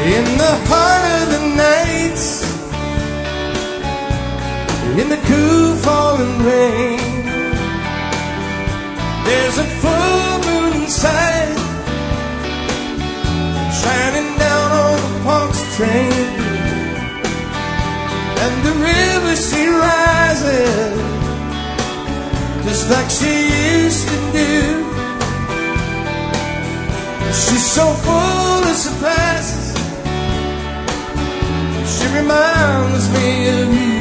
In the heart of the night, in the cool falling rain, there's a full moon inside, shining down on the Pontchartrain. And the river she rises just like she used to do. She's so full of surprises, she reminds me of you.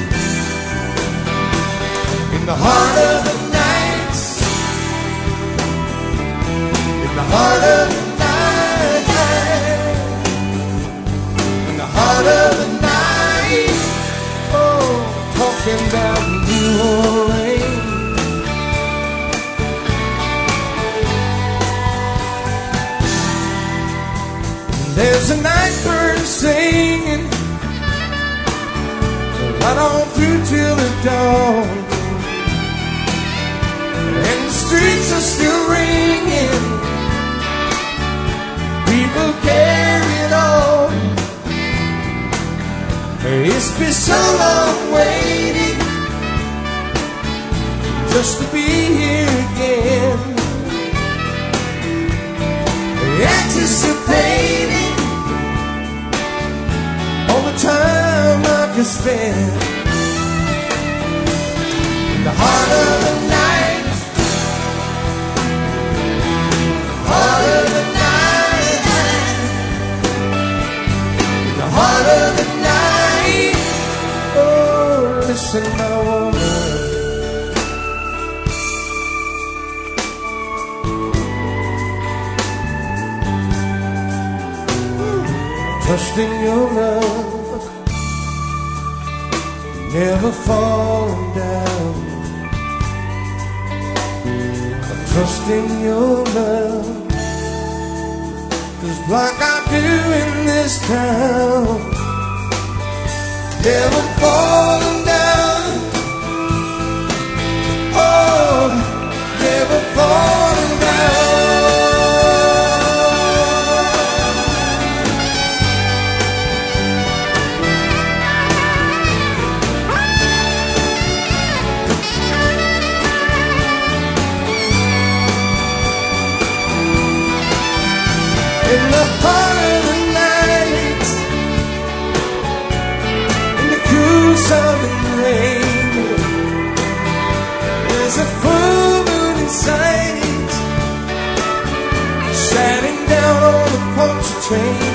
In the heart of the night, in the heart of the night, in the heart of the night, oh, talking about New Orleans. There's a night bird singing right on through till the dawn, and the streets are still ringing, people carrying on. It's been so long waiting just to be here again, anticipating all the time I could spend. In the heart of the night, heart of the night, in the heart of the night. Oh, listen, my woman, trust in your love, never falling down. I trust in your love, 'cause like I do in this town, never falling down. Oh, never falling down. In the heart of the night, in the cool southern rain, there's a full moon in sight, shining down on the Pontchartrain.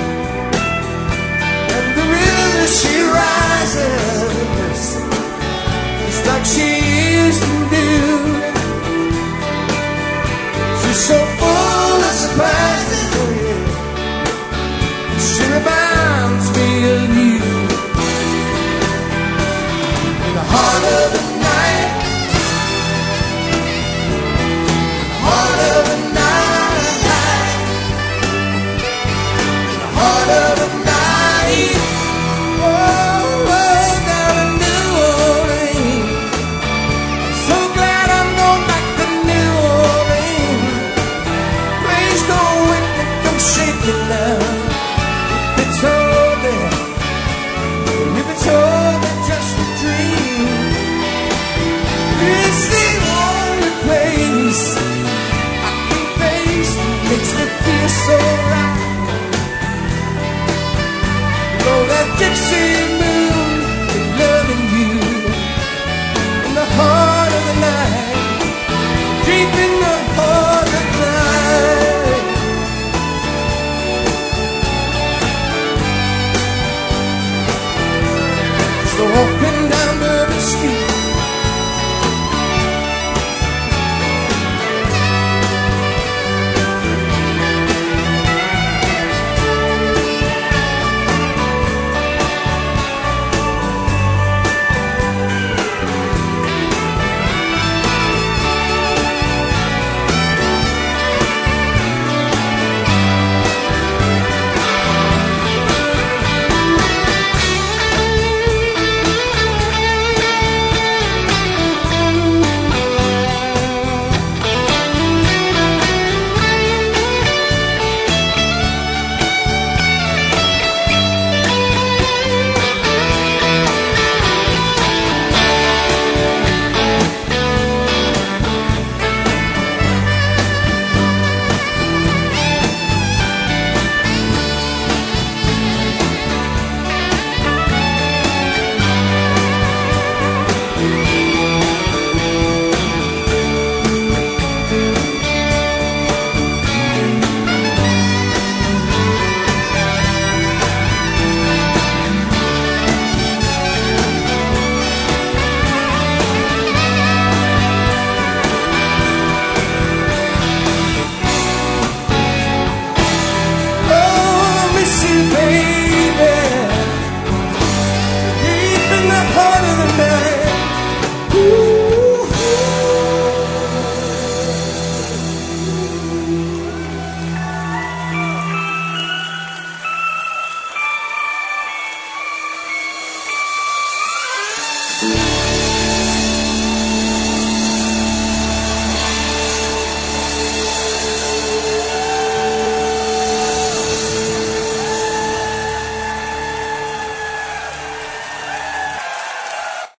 And the river she rises just like she used to do. She's so full of surprises, she reminds me of you. In the heart of the night, heart of the night, in the heart of the night. Oh, oh, down in New Orleans. I'm so glad I'm going back to New Orleans. Please don't wake me, come shaking now. Just a dream. It's the only place I can face, makes me feel so right. Know that Dixie moon is loving you. In the heart of the night, deep in the heart